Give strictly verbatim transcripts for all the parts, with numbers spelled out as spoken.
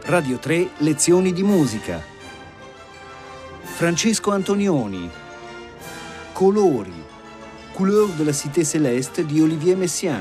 Radio tre Lezioni di musica. Francesco Antonioni. Colori. Couleur de la Cité Céleste di Olivier Messiaen.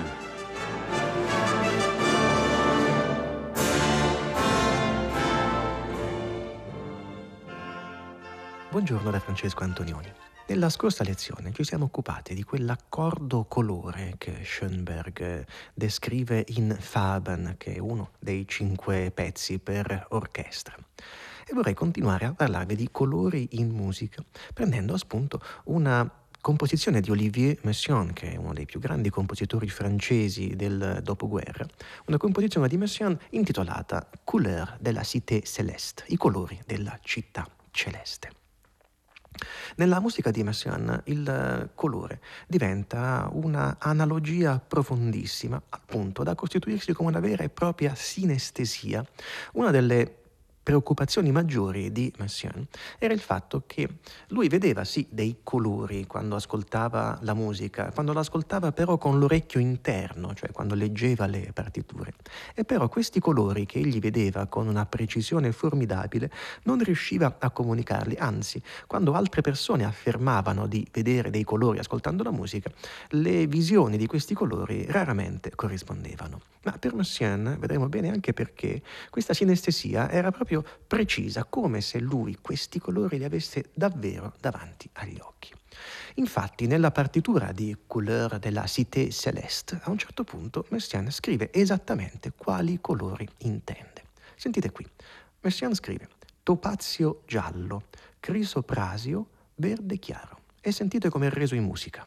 Buongiorno da Francesco Antonioni. Nella scorsa lezione ci siamo occupati di quell'accordo colore che Schoenberg descrive in Farben, che è uno dei cinque pezzi per orchestra. E vorrei continuare a parlarvi di colori in musica, prendendo a spunto una composizione di Olivier Messiaen, che è uno dei più grandi compositori francesi del dopoguerra, una composizione di Messiaen intitolata Couleur de la Cité Céleste, i colori della città celeste. Nella musica di Messiaen il colore diventa una analogia profondissima, al punto da costituirsi come una vera e propria sinestesia. Una delle preoccupazioni maggiori di Messiaen era il fatto che lui vedeva sì dei colori quando ascoltava la musica, quando l'ascoltava però con l'orecchio interno, cioè quando leggeva le partiture, e però questi colori che egli vedeva con una precisione formidabile non riusciva a comunicarli, anzi quando altre persone affermavano di vedere dei colori ascoltando la musica, le visioni di questi colori raramente corrispondevano. Ma per Messiaen vedremo bene anche perché questa sinestesia era proprio precisa, come se lui questi colori li avesse davvero davanti agli occhi. Infatti nella partitura di Couleur de la Cité Céleste a un certo punto Messiaen scrive esattamente quali colori intende. Sentite qui, Messiaen scrive topazio giallo, crisoprasio verde chiaro, e sentite come è reso in musica.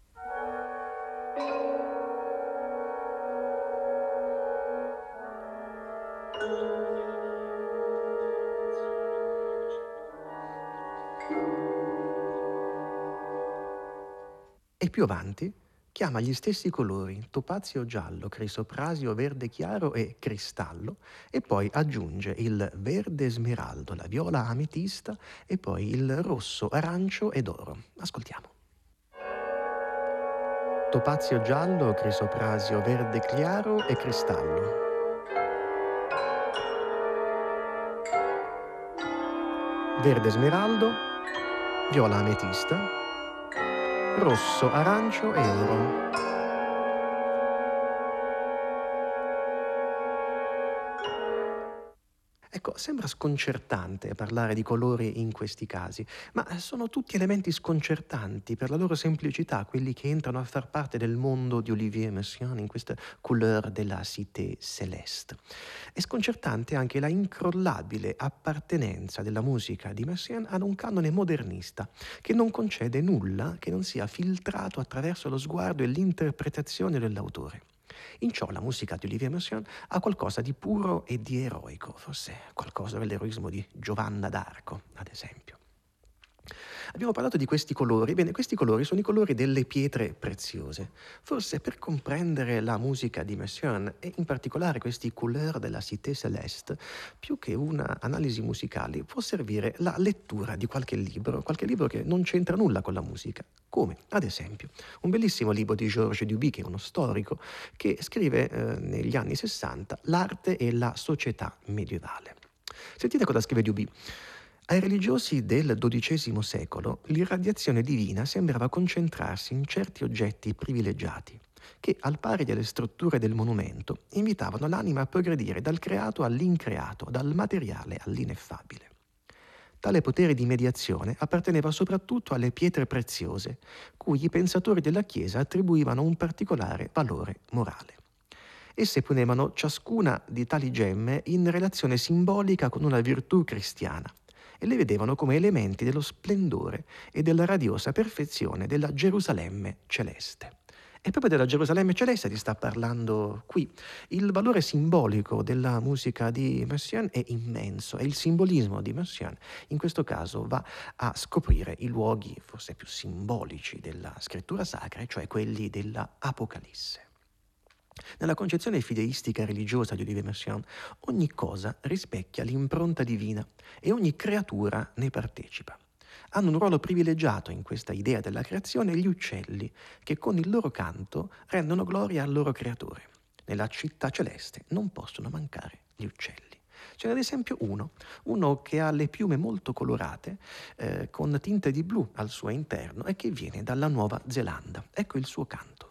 E più avanti chiama gli stessi colori, topazio giallo, crisoprasio verde chiaro e cristallo, e poi aggiunge il verde smeraldo, la viola ametista e poi il rosso, arancio ed oro. Ascoltiamo. Topazio giallo, crisoprasio verde chiaro e cristallo. Verde smeraldo, viola ametista, rosso, arancio e oro. Ecco, sembra sconcertante parlare di colori in questi casi, ma sono tutti elementi sconcertanti per la loro semplicità, quelli che entrano a far parte del mondo di Olivier Messiaen in questa Couleur de la Cité Céleste. È sconcertante anche la incrollabile appartenenza della musica di Messiaen ad un canone modernista, che non concede nulla che non sia filtrato attraverso lo sguardo e l'interpretazione dell'autore. In ciò la musica di Olivier Messiaen ha qualcosa di puro e di eroico, forse qualcosa dell'eroismo di Giovanna d'Arco, ad esempio. Abbiamo parlato di questi colori. Bene, questi colori sono i colori delle pietre preziose. Forse per comprendere la musica di Messiaen e in particolare questi couleur della Cité Céleste, più che una analisi musicale, può servire la lettura di qualche libro, qualche libro che non c'entra nulla con la musica. Come, ad esempio, un bellissimo libro di Georges Duby, che è uno storico, che scrive eh, negli anni sessanta L'arte e la società medievale. Sentite cosa scrive Duby. Ai religiosi del dodicesimo secolo l'irradiazione divina sembrava concentrarsi in certi oggetti privilegiati che, al pari delle strutture del monumento, invitavano l'anima a progredire dal creato all'increato, dal materiale all'ineffabile. Tale potere di mediazione apparteneva soprattutto alle pietre preziose, cui i pensatori della Chiesa attribuivano un particolare valore morale. Esse ponevano ciascuna di tali gemme in relazione simbolica con una virtù cristiana, e le vedevano come elementi dello splendore e della radiosa perfezione della Gerusalemme celeste. E proprio della Gerusalemme celeste si sta parlando qui. Il valore simbolico della musica di Messiaen è immenso, e il simbolismo di Messiaen in questo caso va a scoprire i luoghi forse più simbolici della scrittura sacra, cioè quelli della Apocalisse. Nella concezione fideistica religiosa di Olivier Messiaen, ogni cosa rispecchia l'impronta divina e ogni creatura ne partecipa. Hanno un ruolo privilegiato in questa idea della creazione gli uccelli, che con il loro canto rendono gloria al loro creatore. Nella città celeste non possono mancare gli uccelli. Ce n'è ad esempio uno, uno che ha le piume molto colorate, eh, con tinte di blu al suo interno e che viene dalla Nuova Zelanda. Ecco il suo canto.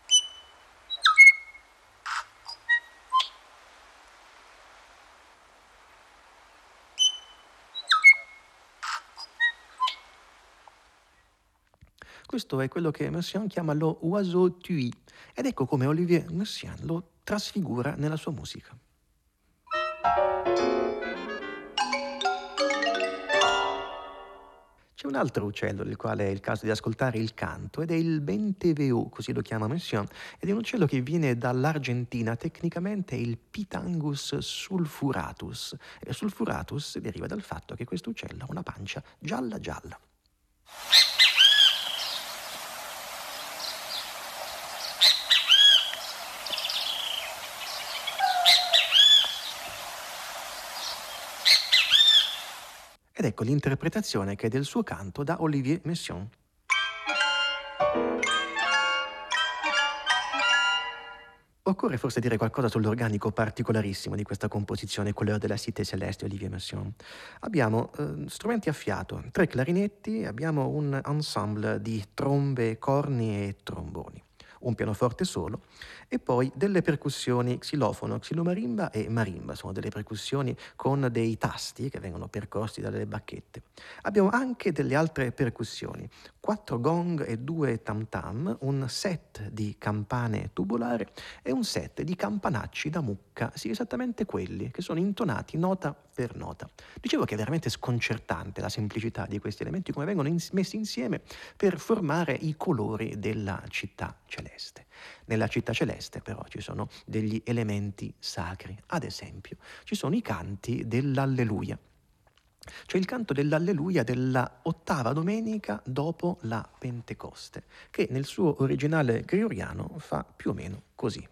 Questo è quello che Messiaen chiama lo oiseau tui, ed ecco come Olivier Messiaen lo trasfigura nella sua musica. C'è un altro uccello del quale è il caso di ascoltare il canto ed è il benteveo, così lo chiama Messiaen, ed è un uccello che viene dall'Argentina, tecnicamente è il Pitangus sulfuratus. E sulfuratus deriva dal fatto che questo uccello ha una pancia gialla gialla. Ed ecco l'interpretazione che del suo canto dà Olivier Messiaen. Occorre forse dire qualcosa sull'organico particolarissimo di questa composizione Couleur de la Cité Céleste di Olivier Messiaen. Abbiamo eh, strumenti a fiato, tre clarinetti, abbiamo un ensemble di trombe, corni e tromboni, un pianoforte solo e poi delle percussioni xilofono, xilomarimba e marimba, sono delle percussioni con dei tasti che vengono percorsi dalle bacchette. Abbiamo anche delle altre percussioni, quattro gong e due tam tam, un set di campane tubolare e un set di campanacci da mucca, sì, esattamente quelli che sono intonati nota per nota. Dicevo che è veramente sconcertante la semplicità di questi elementi, come vengono ins- messi insieme per formare i colori della città celeste. Nella città celeste però ci sono degli elementi sacri, ad esempio ci sono i canti dell'Alleluia. Cioè il canto dell'Alleluia della ottava domenica dopo la Pentecoste, che nel suo originale gregoriano fa più o meno così.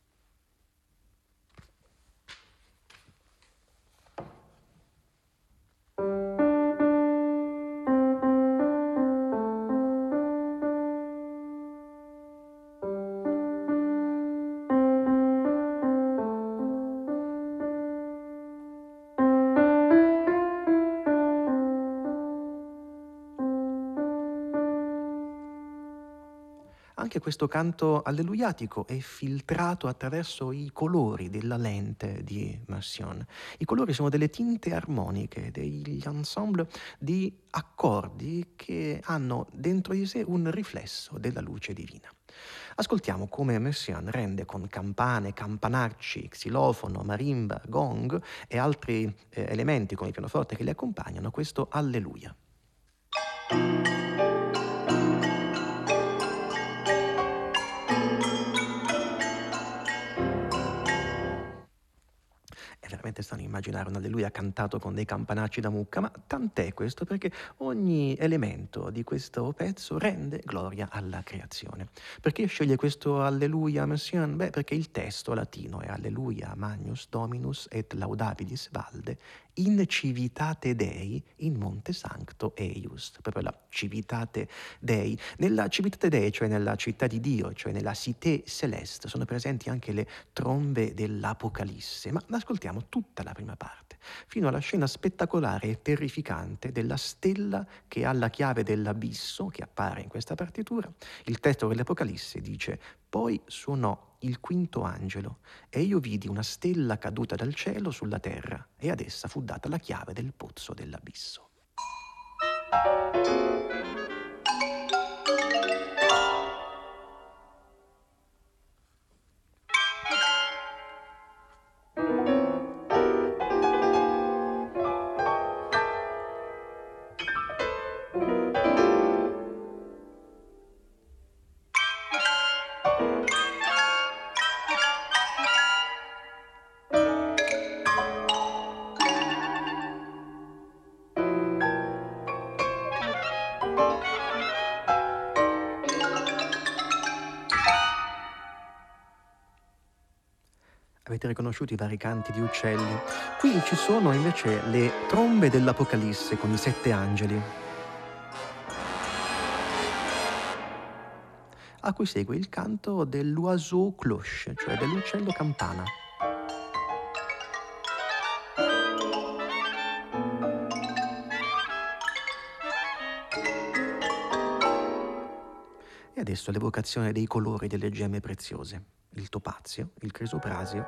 Anche questo canto alleluiatico è filtrato attraverso i colori della lente di Messiaen. I colori sono delle tinte armoniche, degli ensemble di accordi che hanno dentro di sé un riflesso della luce divina. Ascoltiamo come Messiaen rende con campane, campanacci, xilofono, marimba, gong e altri eh, elementi come il pianoforte che li accompagnano questo Alleluia. È veramente strano immaginare un Alleluia cantato con dei campanacci da mucca, ma tant'è questo perché ogni elemento di questo pezzo rende gloria alla creazione. Perché sceglie questo Alleluia Messiaen? Beh, perché il testo latino è Alleluia Magnus Dominus et laudabilis valde in civitate Dei in Monte Sancto Eius, proprio la civitate Dei. Nella civitate Dei, cioè nella città di Dio, cioè nella Cité Céleste, sono presenti anche le trombe dell'Apocalisse, ma ascoltiamo tutta la prima parte, fino alla scena spettacolare e terrificante della stella che ha la chiave dell'abisso, che appare in questa partitura. Il testo dell'Apocalisse dice: «Poi suonò il quinto angelo, e io vidi una stella caduta dal cielo sulla terra, e ad essa fu data la chiave del pozzo dell'abisso». Avete riconosciuto i vari canti di uccelli? Qui ci sono invece le trombe dell'Apocalisse con i sette angeli, a cui segue il canto dell'oiseau cloche, cioè dell'uccello campana. adesso l'evocazione dei colori delle gemme preziose, il topazio, il crisoprasio,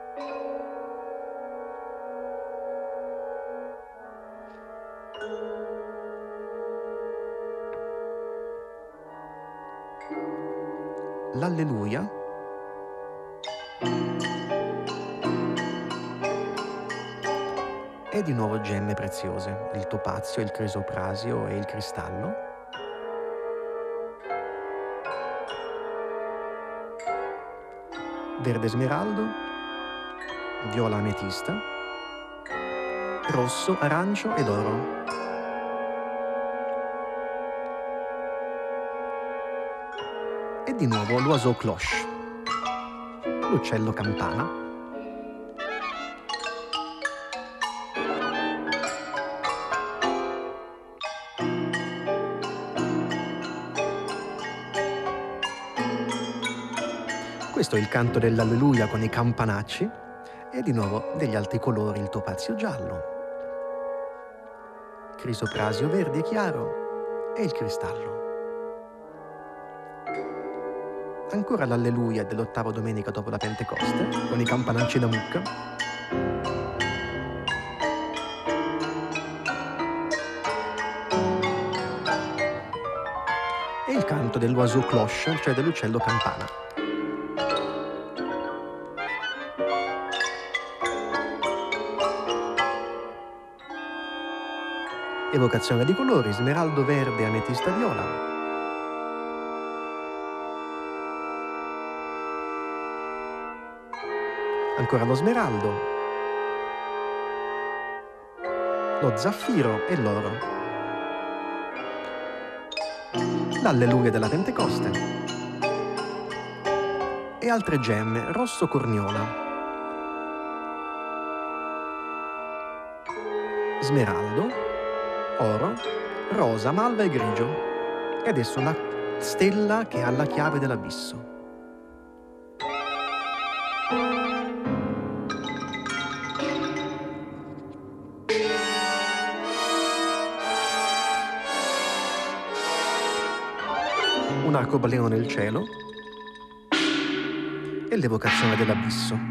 l'alleluia, e di nuovo gemme preziose, il topazio, il crisoprasio e il cristallo, verde smeraldo, viola ametista, rosso, arancio ed oro. E di nuovo l'oiseau cloche, l'uccello campana, questo è il canto dell'alleluia con i campanacci e di nuovo degli altri colori, il topazio giallo, crisoprasio verde chiaro e il cristallo. Ancora l'alleluia dell'ottava domenica dopo la Pentecoste, con i campanacci da mucca. E il canto dell'oiseau cloche, cioè dell'uccello campana. Evocazione di colori, smeraldo verde, ametista viola. Ancora lo smeraldo, lo zaffiro e l'oro. L'alleluia della Pentecoste. E altre gemme, rosso corniola, smeraldo, oro, rosa, malva e grigio. E adesso la stella che ha la chiave dell'abisso. Un arcobaleno nel cielo e l'evocazione dell'abisso.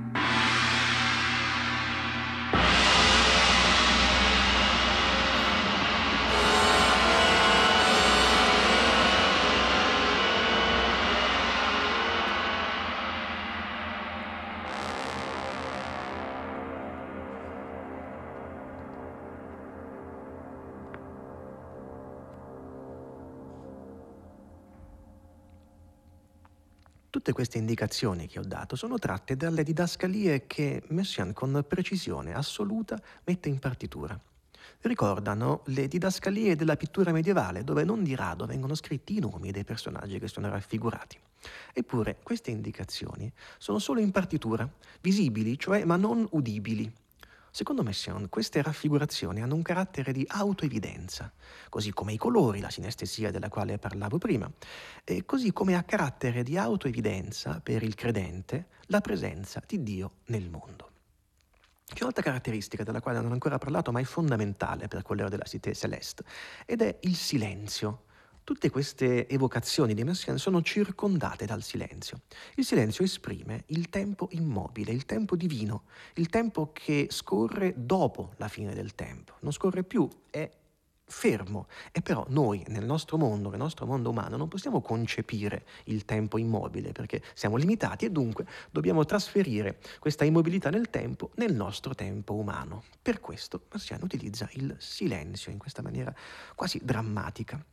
Tutte queste indicazioni che ho dato sono tratte dalle didascalie che Messiaen con precisione assoluta mette in partitura. Ricordano le didascalie della pittura medievale, dove non di rado vengono scritti i nomi dei personaggi che sono raffigurati. Eppure queste indicazioni sono solo in partitura, visibili, cioè, ma non udibili. Secondo Messiaen, queste raffigurazioni hanno un carattere di autoevidenza, così come i colori, la sinestesia della quale parlavo prima, e così come ha carattere di autoevidenza per il credente la presenza di Dio nel mondo. C'è un'altra caratteristica della quale non ho ancora parlato, ma è fondamentale per quello della Cité Céleste, ed è il silenzio. Tutte queste evocazioni di Messiaen sono circondate dal silenzio. Il silenzio esprime il tempo immobile, il tempo divino, il tempo che scorre dopo la fine del tempo. Non scorre più, è fermo. E però noi, nel nostro mondo, nel nostro mondo umano, non possiamo concepire il tempo immobile, perché siamo limitati e dunque dobbiamo trasferire questa immobilità nel tempo nel nostro tempo umano. Per questo Messiaen utilizza il silenzio in questa maniera quasi drammatica.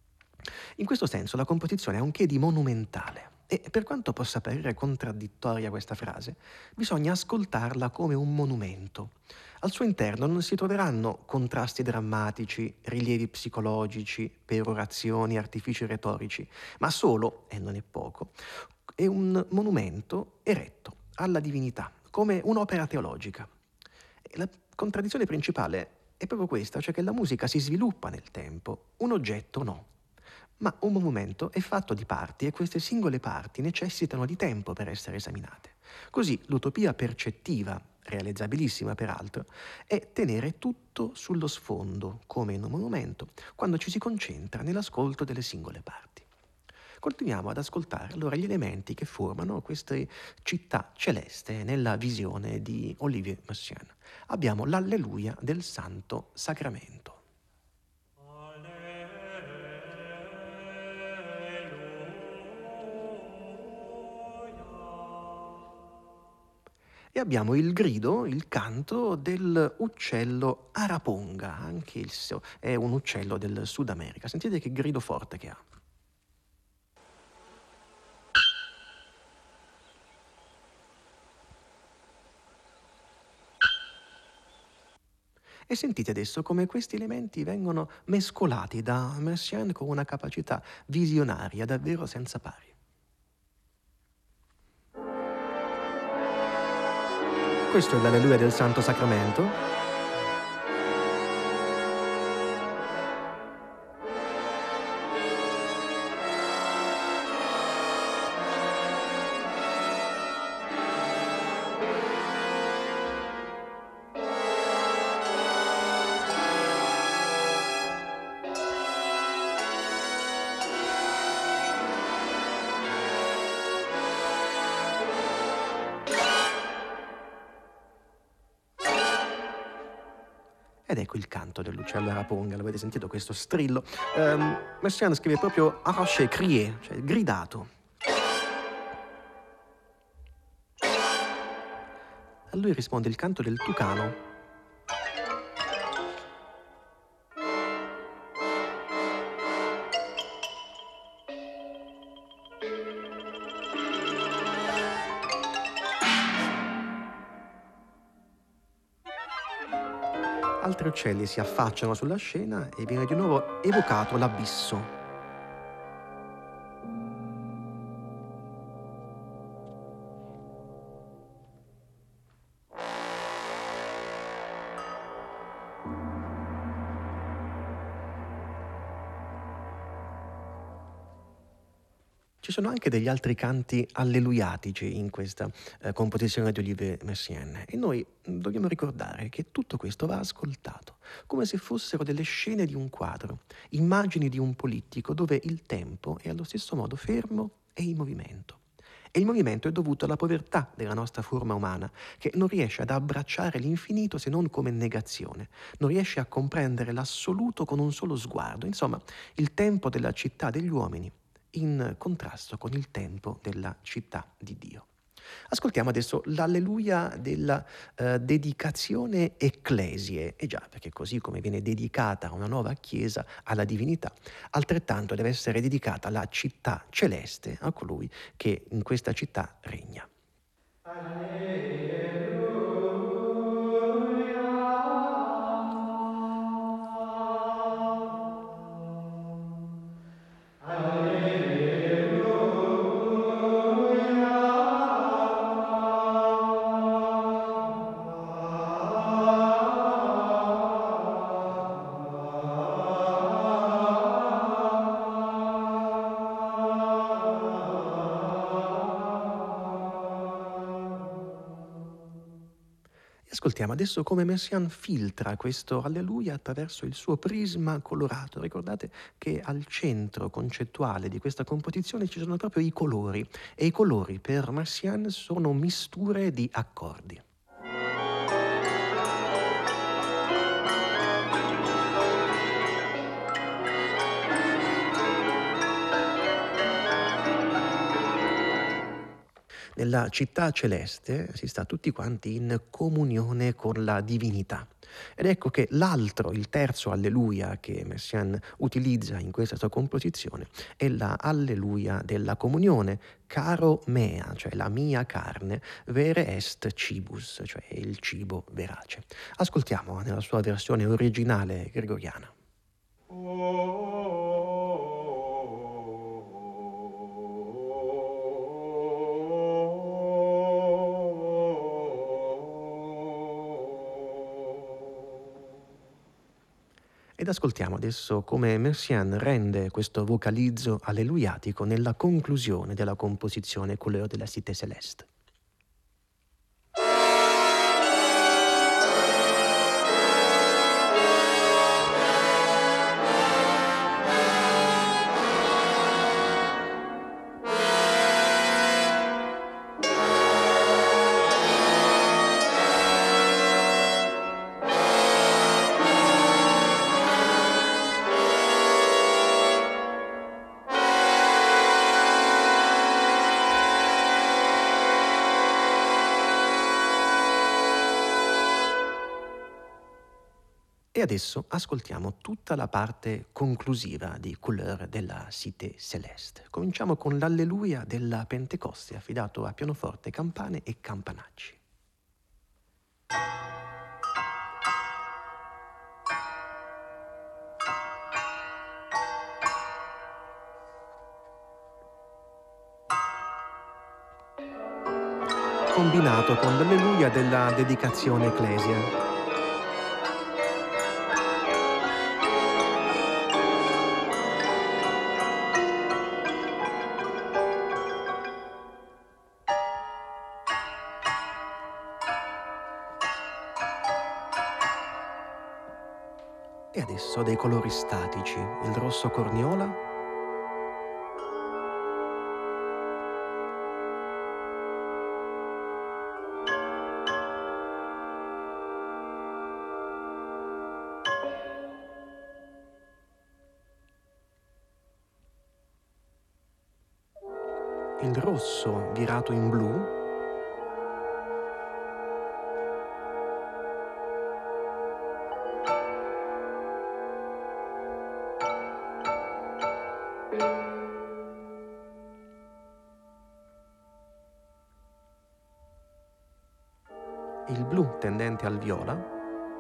In questo senso la composizione ha un che di monumentale e, per quanto possa apparire contraddittoria questa frase, bisogna ascoltarla come un monumento. Al suo interno non si troveranno contrasti drammatici, rilievi psicologici, perorazioni, artifici retorici, ma solo, e non è poco, è un monumento eretto alla divinità, come un'opera teologica. E la contraddizione principale è proprio questa, cioè che la musica si sviluppa nel tempo, un oggetto no. Ma un monumento è fatto di parti e queste singole parti necessitano di tempo per essere esaminate. Così l'utopia percettiva, realizzabilissima peraltro, è tenere tutto sullo sfondo, come in un monumento, quando ci si concentra nell'ascolto delle singole parti. Continuiamo ad ascoltare allora gli elementi che formano queste città celeste nella visione di Olivier Messiaen. Abbiamo l'Alleluia del Santo Sacramento. E abbiamo il grido, il canto dell'uccello araponga, anche il so- è un uccello del Sud America. Sentite che grido forte che ha. E sentite adesso come questi elementi vengono mescolati da Messiaen con una capacità visionaria davvero senza pari. Questo è l'Alleluia del Santo Sacramento. Ed ecco il canto dell'uccello araponga, l'avete sentito questo strillo? Um, Messiaen scrive proprio arraché, crier, cioè gridato. A lui risponde il canto del tucano. Altri uccelli si affacciano sulla scena e viene di nuovo evocato l'abisso. Ci sono anche degli altri canti alleluiatici in questa eh, composizione di Olivier Messiaen e noi dobbiamo ricordare che tutto questo va ascoltato come se fossero delle scene di un quadro, immagini di un polittico dove il tempo è allo stesso modo fermo e in movimento. E il movimento è dovuto alla povertà della nostra forma umana, che non riesce ad abbracciare l'infinito se non come negazione, non riesce a comprendere l'assoluto con un solo sguardo. Insomma, il tempo della città degli uomini in contrasto con il tempo della città di Dio. Ascoltiamo adesso l'Alleluia della eh, dedicazione ecclesie, e già perché così come viene dedicata una nuova chiesa alla divinità, altrettanto deve essere dedicata la città celeste a colui che in questa città regna. Ascoltiamo adesso come Messiaen filtra questo Alleluia attraverso il suo prisma colorato. Ricordate che al centro concettuale di questa composizione ci sono proprio i colori, e i colori per Messiaen sono misture di accordi. Nella città celeste si sta tutti quanti in comunione con la divinità. Ed ecco che l'altro, il terzo Alleluia che Messiaen utilizza in questa sua composizione è la Alleluia della comunione, caro mea, cioè la mia carne, vere est cibus, cioè il cibo verace. Ascoltiamo nella sua versione originale gregoriana. Ed ascoltiamo adesso come Messiaen rende questo vocalizzo alleluiatico nella conclusione della composizione Couleur de la Cité Céleste. E adesso ascoltiamo tutta la parte conclusiva di Couleur de la Cité Céleste. Cominciamo con l'Alleluia della Pentecoste, affidato a pianoforte, campane e campanacci. Combinato con l'Alleluia della dedicazione Ecclesia. E adesso dei colori statici, il rosso corniola, il rosso virato in blu, il blu tendente al viola,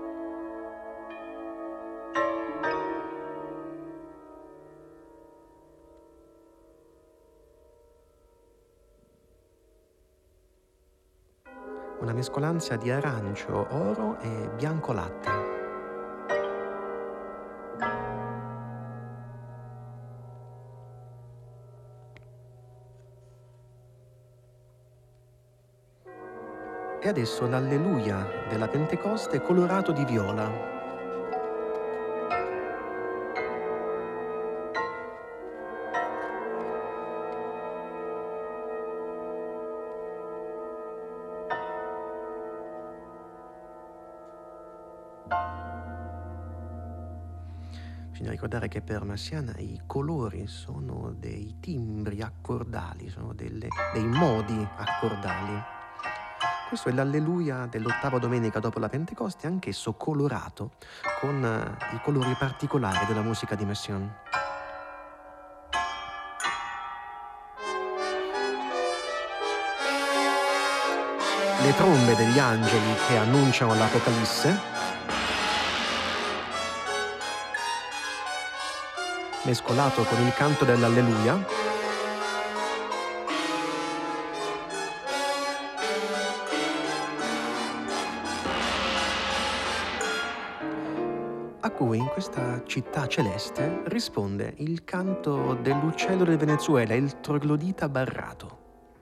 una mescolanza di arancio, oro e bianco latte. E adesso l'Alleluia della Pentecoste colorato di viola. Bisogna ricordare che per Messiaen i colori sono dei timbri accordali, sono delle, dei modi accordali. Questo è l'Alleluia dell'ottava domenica dopo la Pentecoste, anch'esso colorato con uh, i colori particolari della musica di Messiaen. Le trombe degli angeli che annunciano l'Apocalisse, mescolato con il canto dell'Alleluia, a cui in questa città celeste risponde il canto dell'uccello del Venezuela, il troglodita barrato.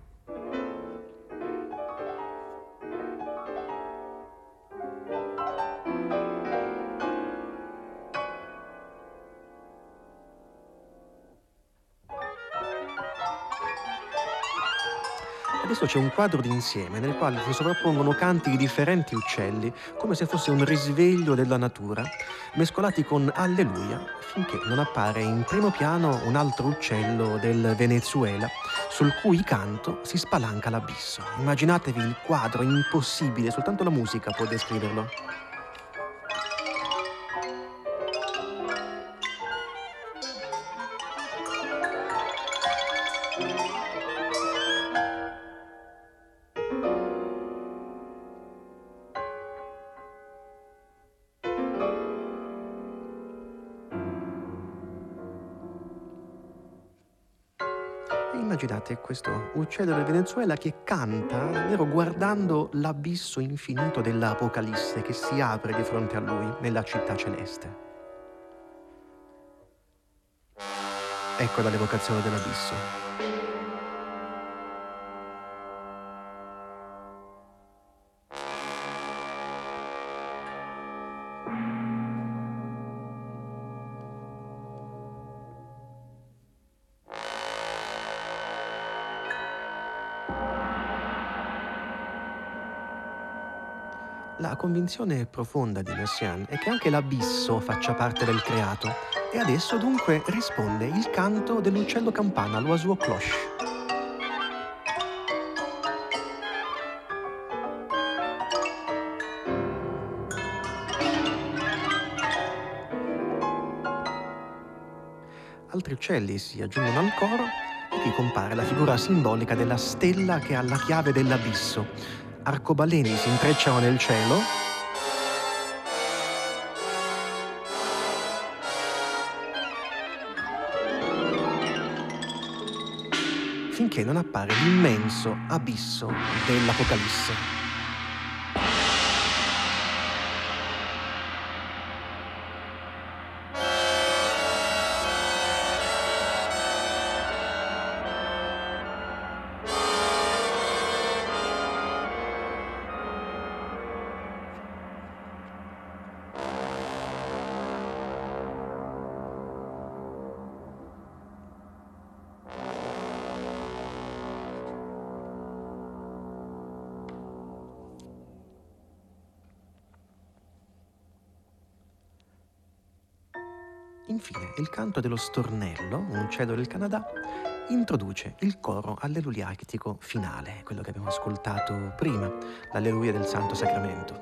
Adesso c'è un quadro d'insieme nel quale si sovrappongono canti di differenti uccelli, come se fosse un risveglio della natura, mescolati con Alleluia, finché non appare in primo piano un altro uccello del Venezuela, sul cui canto si spalanca l'abisso. Immaginatevi il quadro impossibile, soltanto la musica può descriverlo. Immaginate questo uccello del Venezuela che canta, davvero guardando l'abisso infinito dell'Apocalisse che si apre di fronte a lui nella città celeste. Ecco l'evocazione dell'abisso. La convinzione profonda di Messiaen è che anche l'abisso faccia parte del creato e adesso dunque risponde il canto dell'uccello campana, l'oiseau cloche. altri uccelli si aggiungono al coro e qui compare la figura simbolica della stella che ha la chiave dell'abisso. Arcobaleni si intrecciano nel cielo finché non appare l'immenso abisso dell'Apocalisse. Infine, il canto dello stornello, un uccello del Canada, introduce il coro allelujactico finale, quello che abbiamo ascoltato prima, l'alleluia del Santo Sacramento.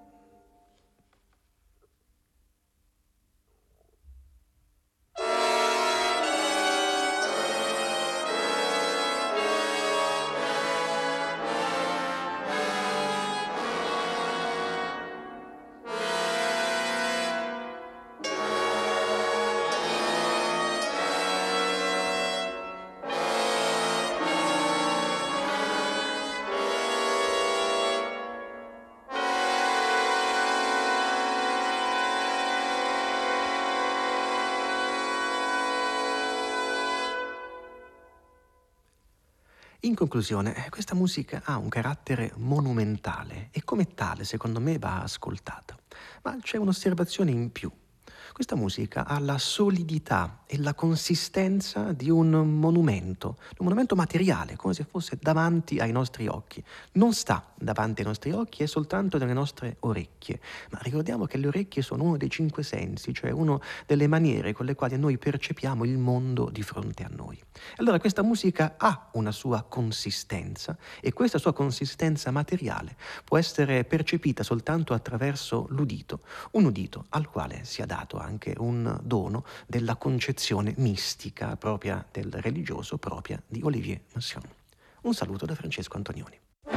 In conclusione, questa musica ha un carattere monumentale e come tale, secondo me, va ascoltata. Ma c'è un'osservazione in più. Questa musica ha la solidità e la consistenza di un monumento, un monumento materiale, come se fosse davanti ai nostri occhi. Non sta davanti ai nostri occhi, è soltanto nelle nostre orecchie. Ma ricordiamo che le orecchie sono uno dei cinque sensi, cioè una delle maniere con le quali noi percepiamo il mondo di fronte a noi. Allora questa musica ha una sua consistenza e questa sua consistenza materiale può essere percepita soltanto attraverso l'udito, un udito al quale sia dato anche un dono della concezione mistica propria del religioso, propria di Olivier Messiaen. Un saluto da Francesco Antonioni.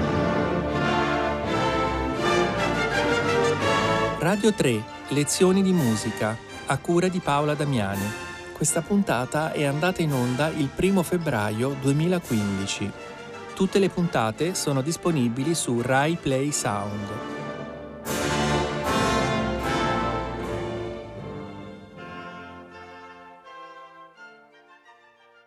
Radio tre, lezioni di musica, a cura di Paola Damiani. Questa puntata è andata in onda il primo febbraio duemilaquindici. Tutte le puntate sono disponibili su Rai Play Sound.